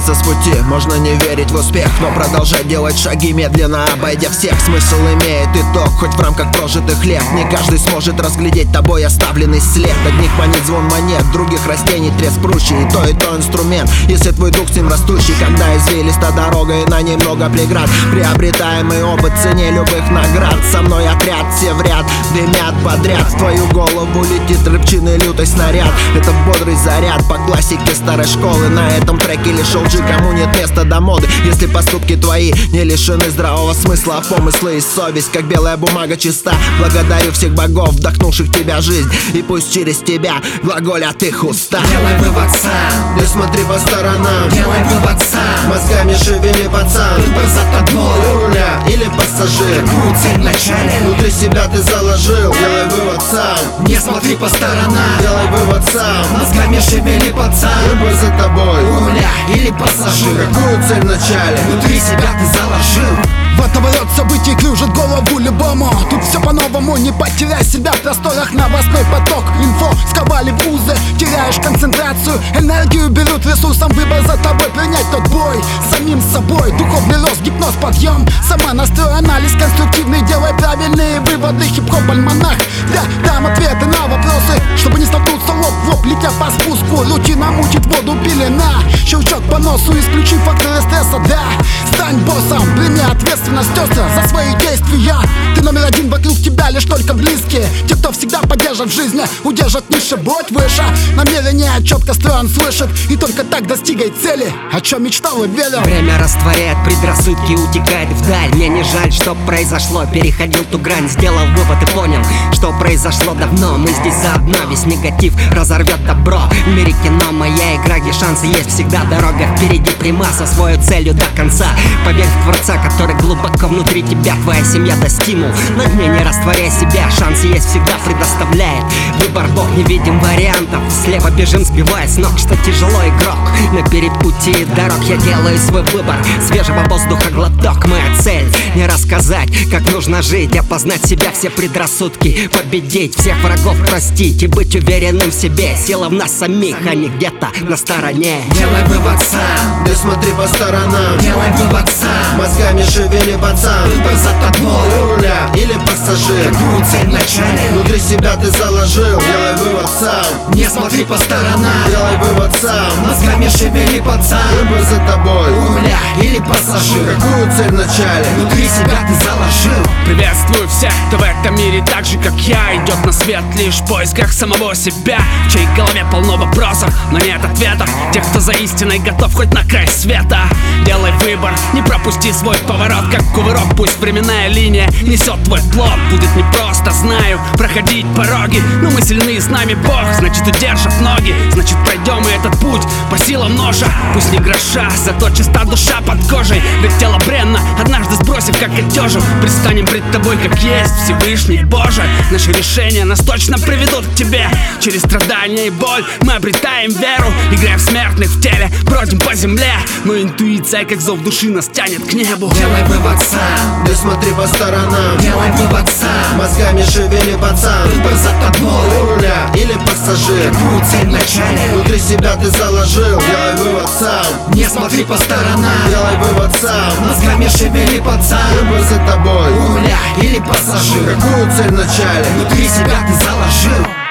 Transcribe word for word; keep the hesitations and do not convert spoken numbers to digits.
сбиться с пути, можно не верить в успех, но продолжать делать шаги, медленно обойдя всех. Смысл имеет итог, хоть в рамках прожитых лет. Не каждый сможет разглядеть тобой оставленный след. Одних манит звон монет, других растений треск прущий. И то, и то инструмент, если твой дух с ним растущий. Когда извилиста дорога и на ней много преград, приобретаемый опыт цене любых наград. Со мной отряд, все в ряд, дымят подряд. В твою голову летит рыбчиный лютый снаряд. Это бодрый заряд по классике старой школы. На этом треке лишь лжи, кому нет места до моды. Если поступки твои не лишены здравого смысла, а помыслы и совесть, как белая бумага, чиста. Благодарю всех богов, вдохнувших в тебя жизнь, и пусть через тебя глаголят их уста. Делай вывод сам, не смотри по сторонам. Делай вывод сам, мозгами шевели, пацан. выбор за тобой, У руля или пассажир, какую цель вначале внутри себя ты заложил. Делай вывод сам, не смотри по сторонам, делай вывод сам. мозгами шевели, пацан. Выбор за тобой, У руля или пассажир, какую цель вначале внутри себя ты заложил. Водоворот событий кружит голову любому. Тут все по-новому, не потеряй себя в просторах. Новостной поток, инфо сковали в узы. Теряешь концентрацию, энергию берут ресурсом. Выбор за тобой, принять тот бой с самим собой. Духовный рост, гипноз, подъем. Сама настрой, анализ конструктивный. Делай правильные выводы, хип-хоп, альманах. Я дам ответы на вопросы, чтобы не столкнуться лоб в лоб, летя по спуску. Рутина мучит воду, пелена. Щелчок по носу, исключи факторы стресса, да. Стань боссом, прими ответственность остро за свои действия. Ты номер один, вокруг тебя лишь только близкие. Те, кто всегда поддержат в жизни, удержат ниже, будь выше. Намерение четко строен, слышит, и только так достигай цели, о чем мечтал и верил. Время растворяет предрассудки, утекает вдаль. Мне не жаль, что произошло, переходил ту грань, сделал вывод и понял, что произошло давно. Мы здесь заодно, весь негатив разорвет добро. В мире кино моя игра, где шансы есть всегда. Дорога впереди пряма, со своей целью до конца. Поверь в Творца, который глубоко внутри тебя, твоя семья да стимул. На дне не растворяй себя, шанс есть всегда, предоставляет выбор Бог, не видим вариантов. Слева бежим, сбивая с ног, что тяжело, игрок. На перепутье дорог я делаю свой выбор. Свежего воздуха глоток, моя цель не рассказать, как нужно жить, опознать себя, все предрассудки, победить всех врагов, простить и быть уверенным в себе. Сила в нас самих, а не где-то на стороне. Делай вывод сам, не смотри по сторонам. делай вывод сам, Мозгами шевели, пацан. выбор за тобой, У руля или пассажир, какую цель вначале, внутри себя ты заложил. Делай вывод сам, не смотри по сторонам, делай вывод сам. мозгами шевели, пацан. Выбор за тобой, У руля или пассажир, какую цель вначале. внутри себя ты заложил. Приветствую всех, кто в этом мире так же, как я, идет на свет лишь в поисках самого себя, в чьей голове полно вопросов, но нет ответов. Тех, кто за истиной готов хоть на край света. Делай выбор, не пропусти свой поворот, как кувырок, пусть временная линия несет твой плод. Будет непросто, знаю, проходить пороги, но мы сильны, с нами Бог, значит удержат ноги. Значит пройдем и этот путь по силам ножа. Пусть не гроша, зато чиста душа под кожей. Ведь тело бренно, однажды сбросив как одежу, предстанем пред тобой как есть, Всевышний Боже. Наши решения нас точно приведут к тебе. Через страдания и боль мы обретаем веру, играем в смертных в теле, бродим по земле. Но интуиция, как зов души, нас тянет к небу. Делай вывод сам, Не смотри по сторонам. делай вывод сам, Мозгами шевели, пацан. выбор за тобой, У руля или пассажир, какую цель вначале, внутри себя ты заложил. Делай вывод сам, не смотри по сторонам, делай вывод сам. мозгами шевели, пацан. Выбор за тобой, У руля или пассажир, какую цель вначале. внутри себя ты заложил.